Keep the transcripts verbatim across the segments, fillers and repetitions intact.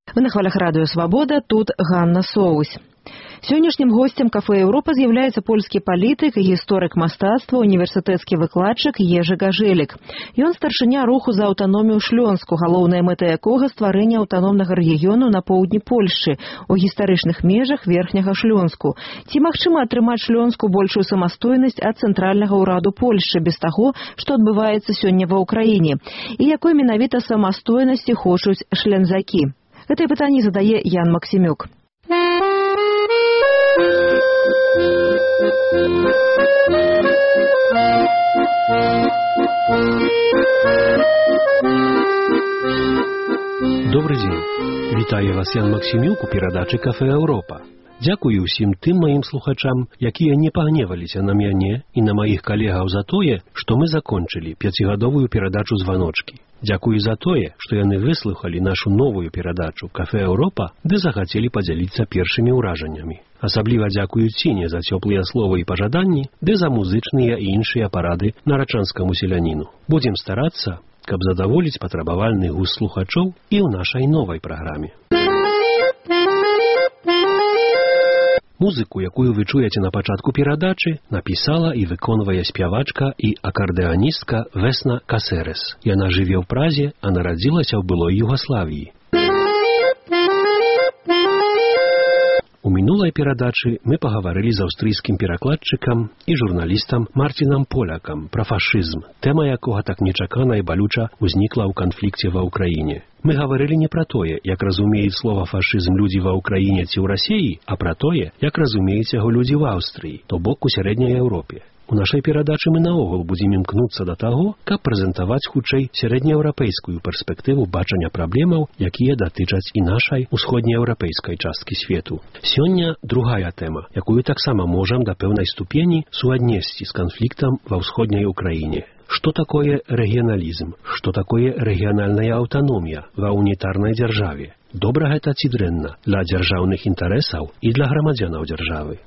Вы на хвалях радыё «Свабода», тут Ганна Соусь. Сённяшнім госцем кафэ «Еўропа» з'яўляецца польскі палітык і гісторык мастацтва, універсітэцкі выкладчык Ежы Гажэлік. Ён старшыня руху за аўтаномію Шлёнску, галоўная мэта якога стварэнне аўтаномнага рэгіёну на поўдні Польшчы, у гістарычных межах верхняга Шлёнску. Ці магчыма атрымаць Шлёнску большую самастойнасць ад цэнтральнага ўраду Польшчы без таго, што адбываецца сёння ва ўкраіне? І якой менавіта самастойнасці хочуць шлянзакі? Гэтае пытанне задае Ян Максімюк. Добрый дзень. Вітаю вас, Ян Максімюк, у перадачы «Кафэ Еўропа». Дзякую ўсім тым маім слухачам, якія не пагневаліся на мяне і на маіх калегаў за тое, што мы закончылі пяцігадовую перадачу «Званочкі». Дзякую за тое, што яны выслухалі нашу новую перадачу «Кафэ Еўропа», ды захацелі падзяліцца першымі ўражаннямі. Асабліва дзякую Ціне за цёплыя словы і пажаданні, ды за музычныя і іншыя парады нарачанскаму селяніну. Будзем старацца, каб задаволіць патрабавальны густ слухачоў і ў нашай новай праграме. Музыку, якую вы чуеце на пачатку перадачы, напісала і выконвае спявачка і акардэаністка Весна Касерес. Яна жыве ў Празе, а нарадзілася ў былой Югаславіі. У мінулай перадачы мы пагаварылі з аўстрыйскім перакладчыкам і журналістам Марцінам Полякам пра фашызм, тэма якога так нечакана і балюча ўзнікла ў канфлікце ва ўкраіне. Мы гаварылі не пра тое, як разумеюць слова фашызм людзі ва ўкраіне ці ў Расіі, а пра тое, як разумеюць яго людзі ў Аўстрыі, то бок у сярэдняй Еўропе. У нашай перадачы мы наогул будзем імкнуцца да таго, каб прэзентаваць хутчэй сярэднееўрапейскую перспектыву бачання праблемаў, якія датычаць і нашай усходнееўрапейскай часткі свету. Сёння другая тэма, якую таксама можам да пэўнай ступені суаднесці з канфліктам ва ўсходняй Украіне. Што такое рэгіяналізм? Што такое рэгіянальная аўтаномія ва унітарнай дзяржаве? Добра гэта ці дрэнна для дзяржаўных інтарэсаў і для грамадзянаў дзяржавы?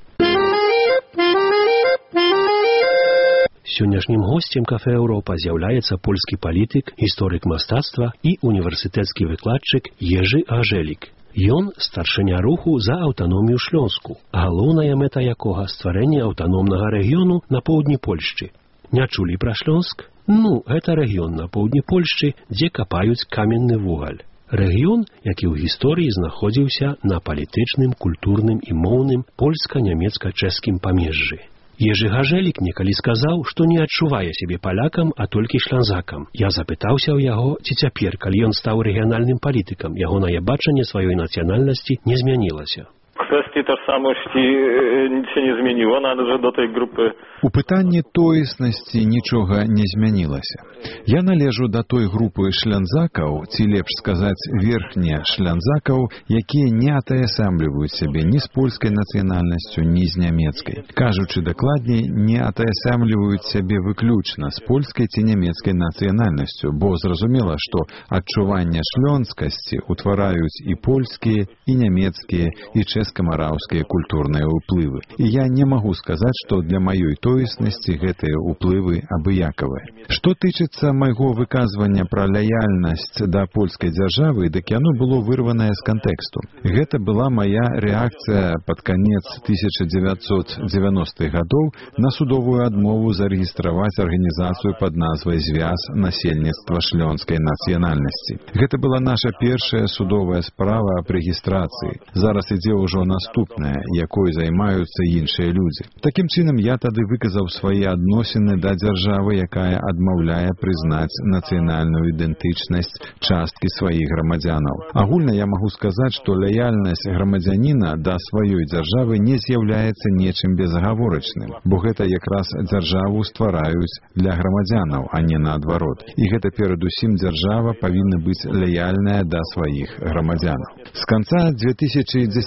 Сённяшнім госцем кафэ «Еўропа» з'яўляецца польскі палітык, гісторык мастацтва і універсітэцкі выкладчык Ежы Гажэлік. Ён старшыня руху за аўтаномію Шлёнску, галоўная мэта якога стварэнне аўтаномнага рэгіёну на поўдні Польшчы. Не чулі пра Шлёнск? Ну, гэта рэгіён на поўдні Польшчы, дзе капаюць каменны вугаль. Рэгіён, які ў гісторыі знаходзіўся на палітычным, культурным і моўным польска-нямецка-чэшскім памежжы. Ежы Гажэлік некалі сказаў, што не адчувае сябе палякам, а толькі шлянзакам. Я запытаўся ў яго, ці цяпер, калі ён стаў рэгіянальным палітыкам, ягонае бачанне сваёй нацыянальнасці не змянілася. Kwestii tożsamości nic się nie zmieniło, należy do tej grupy. У пытанні тоеснасці нічога не змянілася. Я належу да той групы шлянзакаў, ці лепш сказаць верхне шлянзакаў, якія не атаясамліваюць сябе ні з польскай нацыянальнасцю, ні з нямецкай. Кажучы дакладней, не атаясамліваюць сябе выключна з польскай ці нямецкай нацыянальнасцю, бо зразумела, што адчуванне шлёнскасці утвараюць і польскія, і нямецкія, і чэшска-мараўскія культурныя ўплывы. І я не магу сказаць, што для маёй тоеснасці гэтыя ўплывы абыякавыя. Што тычыцца майго выказвання пра лаяльнасць да польскай дзяржавы, дык яно было вырванае з кантэксту. Гэта была мая рэакцыя пад канец тысяча дзевяцьсот дзевяностых гадоў на судовую адмову зарэгістраваць арганізацыю пад назвай «Звяз насельніцтва шлёнскай нацыянальнасці». Гэта была наша першая судовая справа аб рэгістрацыі. Зараз ідзе ўжо наступная, якой займаюцца іншыя людзі. Такім чынам, я тады выказаў свае адносіны да дзяржавы, якая адмаўляе прызнаць нацыянальную ідэнтычнасць часткі сваіх грамадзянаў. Агульна я магу сказаць, што лаяльнасць грамадзяніна да сваёй дзяржавы не з'яўляецца нечым безагаворачным, бо гэта якраз дзяржаву ствараюць для грамадзянаў, а не наадварот. І гэта перадусім дзяржава павінна быць лаяльная да сваіх грамадзянаў. З канца две тысячи дзесятага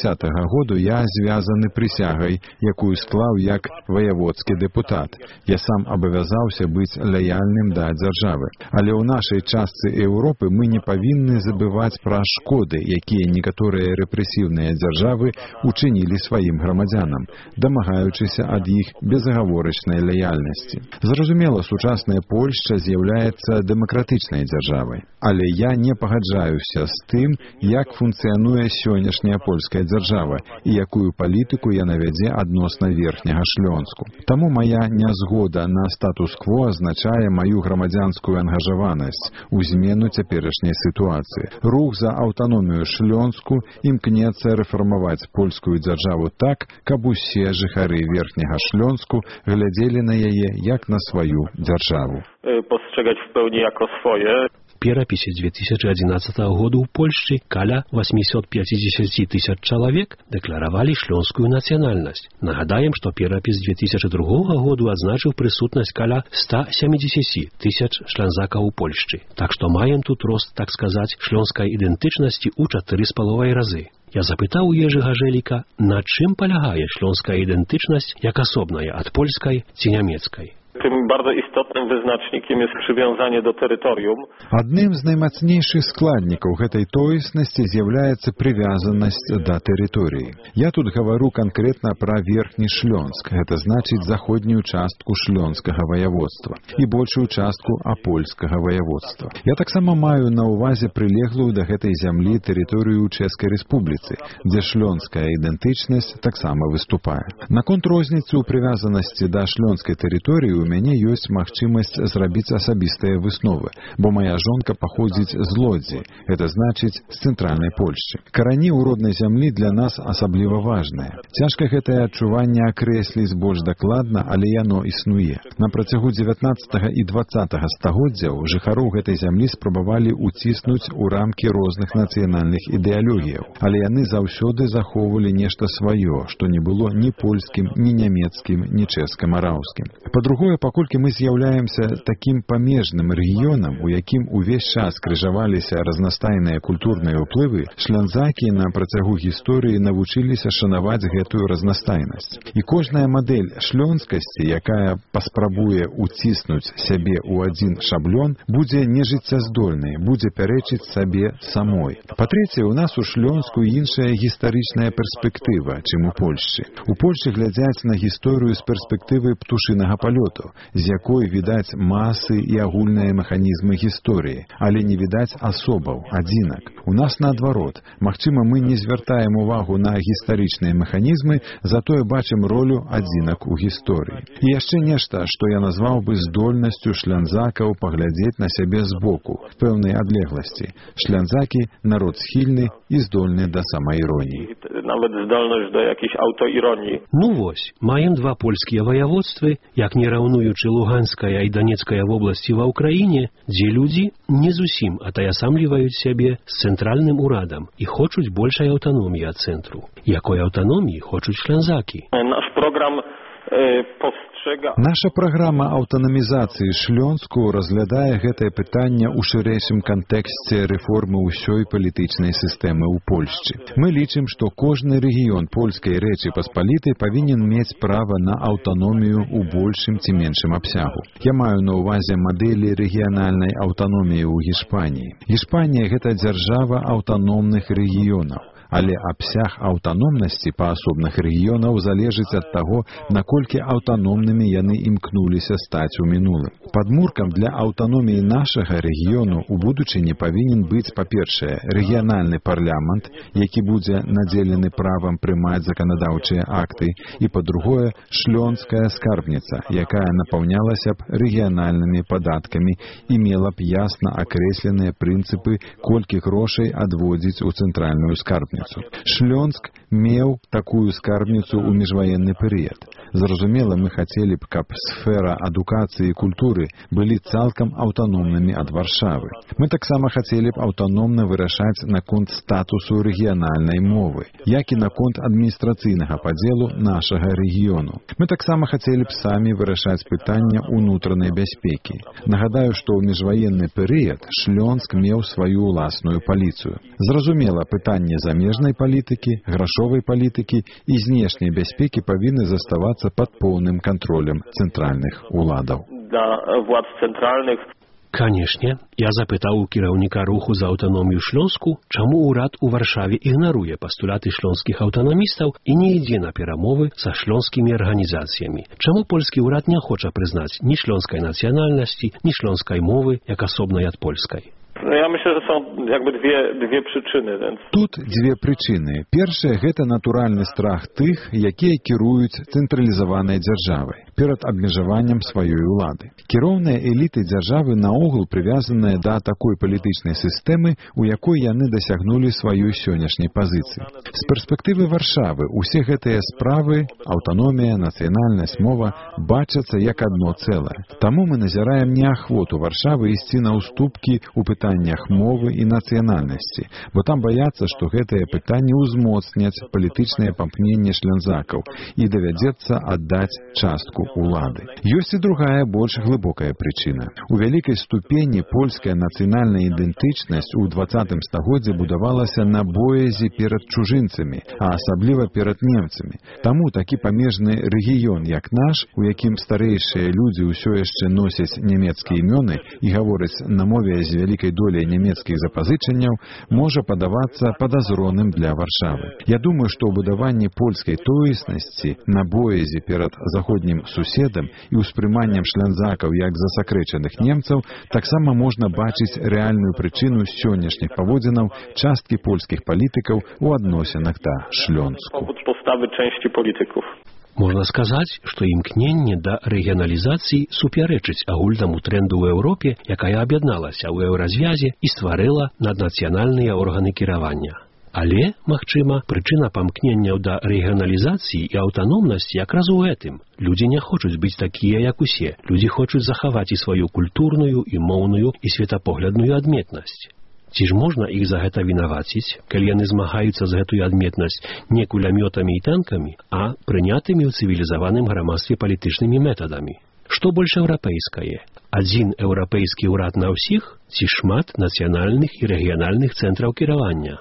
году я звязаны прысягай, якую склаў як ваяводскі дэпутат. Я сам абавязаўся быць лаяльным да дзяржавы. Але ў нашай частцы Еўропы мы не павінны забываць пра шкоды, якія некаторыя рэпрэсіўныя дзяржавы учынілі сваім грамадзянам, дамагаючыся ад іх безагаворачнай лаяльнасці. Зразумела, сучасная Польшча з'яўляецца дэмакратычнай дзяржавай. Але я не пагаджаюся з тым, як функцыянуе сённяшняя польская дзяржава і якую палітыку яна вядзе адносна верхняга Шлёнску. Таму мая нязгода на статус-кво азначае маю грамадзянскую ангажаванасць у змену цяперашняй сітуацыі. Рух за аўтаномію Шлёнску імкнецца рэфармаваць польскую дзяржаву так, каб усе жыхары верхняга Шлёнску глядзелі на яе як на сваю дзяржаву. Postrzegać w pełni jako swoje. Перапісе две тысячи одиннадцатого году ў Польшчы каля восемьсот пятьдесят тысяч чалавек дэкларавалі шлёнскую нацыянальнасць. Нагадаем, што перапіс две тысячи другого году адзначыў прысутнасць каля ста семидесяти тысяч шлянзакаў у Польшчы. Так што маем тут рост, так сказаць, шлёнскай ідэнтычнасці ў чатыры з паловай разы. Я запытаў у Ежы Гажэліка, на чым палягае шлёнская ідэнтычнасць як асобная ад польскай ці нямецкай. Tym bardzo istotnym wyznacznikiem jest przywiązanie do terytorium. Адным з наймацнейшых складнікаў гэтай тоеснасці з'яўляецца прывязанасць да тэрыторыі. Я тут гавару канкрэтна пра верхні Шлёнск, гэта значыць заходнюю частку шлёнскага ваяводства і большую частку апольскага ваяводства. Я таксама маю на ўвазе прылеглую да гэтай зямлі тэрыторыю ў Чэшскай рэспубліцы, дзе шлёнская ідэнтычнасць таксама выступае. Наконт розніцы ў прывязанасці да шлёнскай тэрыторыі у мяне ёсць магчымасць зрабіць асабістыя высновы, бо моя жонка паходзіць з Лодзі, гэта значыць з цэнтральнай Польшчы. Карані ў роднай зямлі для нас асабліва важныя. Цяжка гэтае адчуванне акрэсліць больш дакладна, але яно існуе. На працягу дзевятнаццатага і дваццатага стагоддзяў жыхароў гэтай зямлі спрабавалі ўціснуць у рамкі розных нацыянальных ідэалогіяў, але яны заўсёды захоўвалі нешта сваё, што не было ні польскім, ні нямецкім, ні чэшска-мараўскім. Па-другое, паколькі мы з'яўляемся такім памежным рэгіёнам, у якім увесь час крыжаваліся разнастайныя культурныя ўплывы, шлянзакі на працягу гісторыі навучыліся шанаваць гэтую разнастайнасць. І кожная мадэль шлёнскасці, якая паспрабуе ўціснуць сябе ў адзін шаблён, будзе нежыццяздольнай, будзе пярэчыць сабе самой. Па-трэцяе, у нас у Шлёнску іншая гістарычная перспектыва, чым у Польшчы. У Польшчы глядзяць на гісторыю з перспектывы птушынага палёту, з якой відаць масы і агульныя механізмы гісторыі, але не відаць асобаў, адзінак. У нас наадварот. Магчыма, мы не звяртаем увагу на гістарычныя механізмы, затое бачым ролю адзінак у гісторыі. І яшчэ нешта, што я назваў бы здольнасцю шлянзакаў паглядзець на сябе збоку, в пэўнай адлегласці. Шлянзакі – народ схільны і здольны да самаіроніі. Нават здольнасць да якісь аўтоіроніі. Ну вось, маем два польскія ваяводствы, як не раўнуючы Луганская і Донецкая вобласці ва ўкраіне, дзе людзі не зусім атаясамліваюць сябе з цэнтральным урадам і хочуць большай аўтаноміі ад цэнтру. Якой аўтаноміі хочуць шлянзакі? Наш праграм postrzega... Наша праграма аўтанамізацыі Шлёнску разглядае гэтае пытанне ў шырэйшым кантэксце рэформы ўсёй палітычнай сістэмы ў Польшчы. Мы лічым, што кожны рэгіён польскай рэчы паспалітай павінен мець права на аўтаномію ў большым ці меншым абсягу. Я маю на ўвазе мадэлі рэгіянальнай аўтаноміі ў Гішпаніі. Гішпанія – гэта дзяржава аўтаномных рэгіёнаў. Але абсяг аўтаномнасці паасобных рэгіёнаў залежыць ад таго, наколькі аўтаномнымі яны імкнуліся стаць у мінулым. Падмуркам для аўтаноміі нашага рэгіёну ў будучыні павінен быць, па-першае, рэгіянальны парламент, які будзе надзелены правам прымаць заканадаўчыя акты, і, па-другое, шлёнская скарбніца, якая напаўнялася б рэгіянальнымі падаткамі і мела б ясна акрэсленыя прынцыпы, колькі грошай адводзіць у цэнтральную скарбніцу. Шлёнск меў такую скарбніцу ў міжваенны перыяд. Зразумела, мы хацелі б, каб сфера адукацыі і культуры былі цалкам аўтаномнымі ад Варшавы. Мы таксама хацелі б аўтаномна вырашаць наконт статусу рэгіянальнай мовы, як і наконт адміністрацыйнага падзелу нашага рэгіёну. Мы таксама хацелі б самі вырашаць пытання ўнутранай бяспекі. Нагадаю, што ў міжваенны перыяд Шлёнск меў сваю ўласную паліцыю. Зразумела, пытанне замежнай замежнай палітыкі, грашовай палітыкі і знешняй бяспекі павінны заставацца пад поўным кантролем цэнтральных уладаў. Dla władz centralnych. Канешне, я запытаў у кіраўніка руху за аўтаномію Шлёнску, чаму ўрад у Варшаве ігнаруе пастулаты шлёнскіх аўтанамістаў і не ідзе на перамовы са шлёнскімі арганізацыямі. Чаму польскі ўрад не хоча прызнаць ні шлёнскай нацыянальнасці, ні шлёнскай мовы, як асобнай ад польскай? No ja myślę, że są jakby dwie, dwie przyczyny. Więc... Тут дзве прычыны. Першая – гэта натуральны страх тых, якія кіруюць цэнтралізаванай дзяржавай перад абмежаваннем сваёй улады. Кіроўныя эліты дзяржавы наогул прывязаныя да такой палітычнай сістэмы, у якой яны дасягнулі сваёй сённяшняй пазіцыі. З перспектывы Варшавы усе гэтыя справы, аўтаномія, нацыянальнасць, мова бачацца як адно цэлае. Таму мы назіраем неахвоту Варшавы ісці на ўступкі ў пытаннях мовы і нацыянальнасці, бо там баяцца, што гэтыя пытанні ўзмоцняць палітычнае памкненне шлянзакаў і давядзецца аддаць частку улады. Ёсць і другая, больш глыбокая прычына. У вялікай ступені польская нацыянальная ідэнтычнасць у дваццатым стагоддзі будавалася на боязі перад чужынцамі, а асабліва перад немцамі. Таму такі памежны рэгіён, як наш, у якім старэйшыя людзі ўсё яшчэ носяць нямецкія імёны і гавораць на мове з вялікай доляй нямецкіх запазычанняў, можа падавацца падазроным для Варшавы. Я думаю, што ў будаванні польскай тоеснасці на боязі перад заходнім суседам і ўспрыманнем шлянзакаў як засакрэчаных немцаў таксама можна бачыць рэальную прычыну сённяшніх паводзінаў часткі польскіх палітыкаў у адносінах да Шлёнску. Postawy części polityków. Можна сказаць, што імкненне да рэгіяналізацыі супярэчыць агульнаму трэнду ў Еўропе, якая аб'ядналася ў еўразвязе і стварыла наднацыянальныя органы кіравання. Але, магчыма, прычына памкненняў да рэгіяналізацыі і аўтаномнасці якраз у гэтым. Людзі не хочуць быць такія, як усе. Людзі хочуць захаваць і сваю культурную, і моўную, і светапоглядную адметнасць. Ці ж можна іх за гэта вінаваціць, калі яны змагаюцца з гэтую адметнасць не кулямётамі і танкамі, а прынятымі ў цывілізаваным грамадстве палітычнымі метадамі? Што больш еўрапейскае? Адзін еўрапейскі ўрад на ўсіх ці шмат нацыянальных і рэгіянальных цэнтраў кіравання?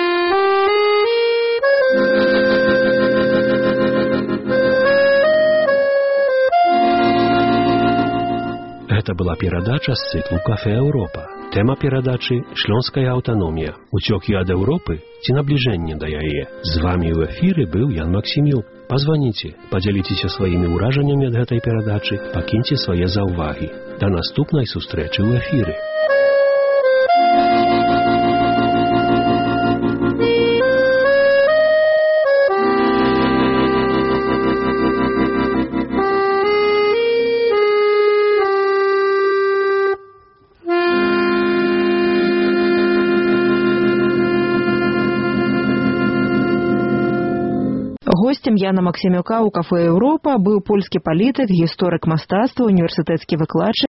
Гэта была перадача з цыклу «Кафе Еўропа». Тэма перадачы – шлёнская аўтаномія. Уцёкі ад Еўропы ці набліжэнне да яе. З вамі ў эфіры быў Ян Максімюк. Пазваніце, падзяліцеся сваімі ўражаннямі ад гэтай перадачы, пакіньце свае заўвагі. Да наступнай сустрэчы ў эфіры. Гостем Яна Максімюка ў кафэ «Еўропа» быў польскі палітык, гісторык мастацтва, універсітэцкі выкладчык